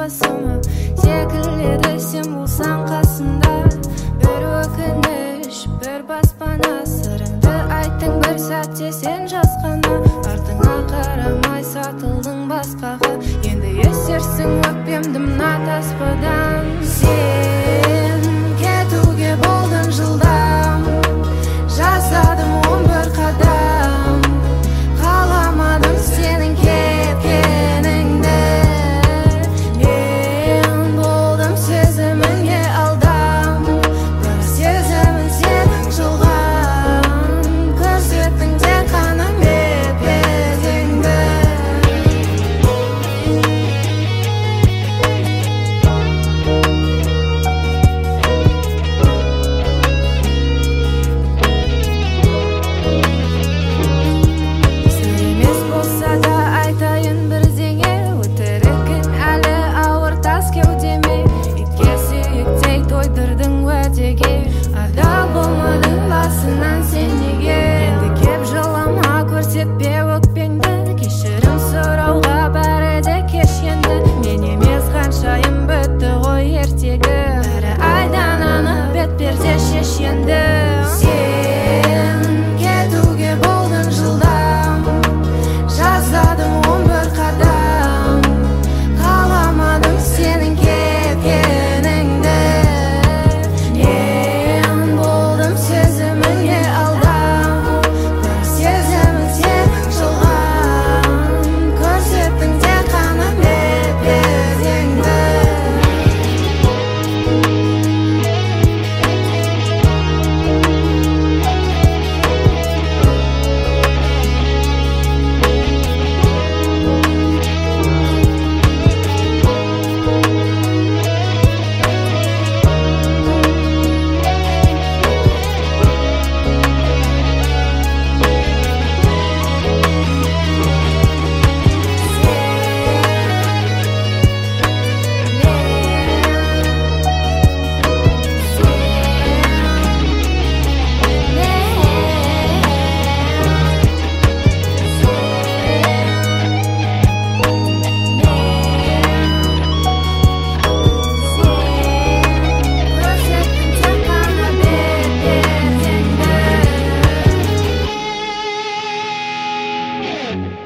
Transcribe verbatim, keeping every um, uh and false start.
басыма секіледі сен болсаң қасымда. Бір өкініш, бір баспана, сырыңды айттың бір сәтте сен жасқана. Артыңа қарамай сатылдың басқаға, енді есерсің өкпемді мына таспадан. Сен кетуге болдың жылдам, жасадым он бір қадам, қаламадым сенің кеткеніңді. Мен болдым сезіміңе алдам, бір сезімін сенің жылған, көрсеттің тек қана бет-бетіңді. Сыр емес болса да айтайын бірдеңе, өтірігің әлі ауыр тас кеудеме. Итке сүйектей тойдырдың уәдеге, адал болмадың басынан сен неге? Енді кеп жылама, көрсетпе өкпеңді, кешірім сұрауға бәрі де кеш енді. Мен емес ханшайым бітті ғой ертегі, бәрі айдан анық бет-перде шеш енді. Сен кетуге болдың жылдам, жасадым он бір қадам, қаламадым сенің кеткеніңді. Мен болдым сезіміңе алдам, бір сезімін сенің жылған, көрсеттің тек қана бет-бетіңді. Thank you.